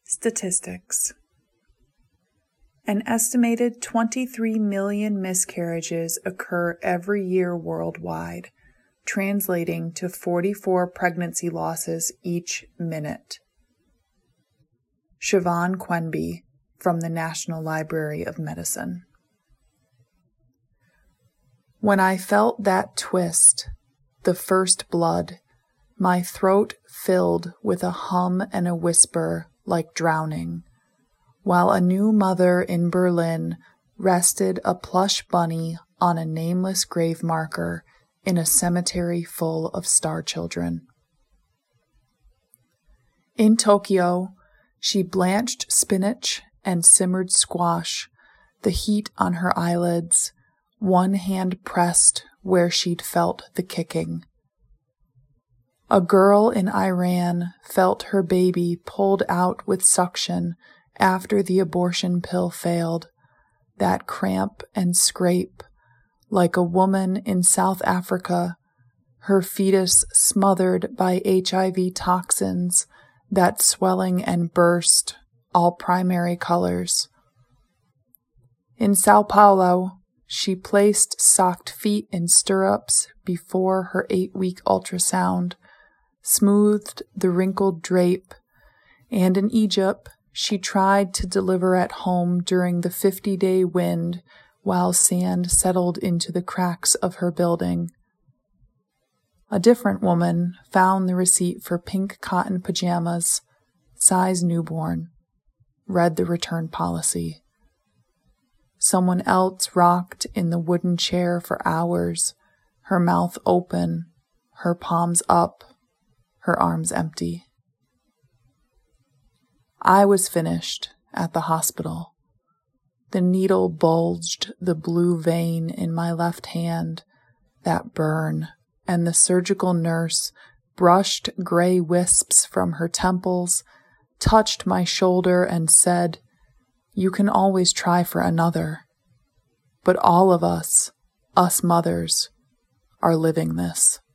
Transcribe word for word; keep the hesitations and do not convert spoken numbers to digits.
Statistics. An estimated twenty-three million miscarriages occur every year worldwide, translating to forty-four pregnancy losses each minute. Siobhan Quenby, from the National Library of Medicine. When I felt that twist, the first blood, my throat filled with a hum and a whisper like drowning, while a new mother in Berlin rested a plush bunny on a nameless grave marker in a cemetery full of star children. In Tokyo, she blanched spinach and simmered squash, the heat on her eyelids, one hand pressed where she'd felt the kicking. A girl in Iran felt her baby pulled out with suction after the abortion pill failed, that cramp and scrape, like a woman in South Africa, her fetus smothered by H I V toxins, that swelling and burst, all primary colors. In Sao Paulo, she placed socked feet in stirrups before her eight-week ultrasound, smoothed the wrinkled drape, and in Egypt, she tried to deliver at home during the fifty-day wind while sand settled into the cracks of her building. A different woman found the receipt for pink cotton pajamas, size newborn, read the return policy. Someone else rocked in the wooden chair for hours, her mouth open, her palms up, her arms empty. I was finished at the hospital. The needle bulged the blue vein in my left hand, that burn, and the surgical nurse brushed gray wisps from her temples, touched my shoulder, and said, "You can always try for another." But all of us, us mothers, are living this.